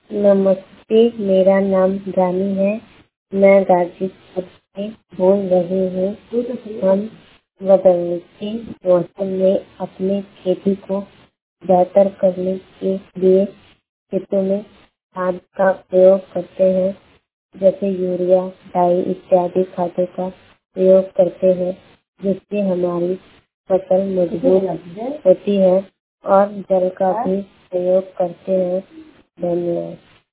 नमस्ते, मेरा नाम रानी है। मैं गाजीपुर से बोल रही हूँ। हम बदलते मौसम में अपने खेती को बेहतर करने के लिए खेतों में खाद का प्रयोग करते हैं, जैसे यूरिया, डाई इत्यादि खादों का प्रयोग करते हैं, जिससे हमारी फसल मजबूत होती है और जल का भी प्रयोग करते हैं। धन्यवाद।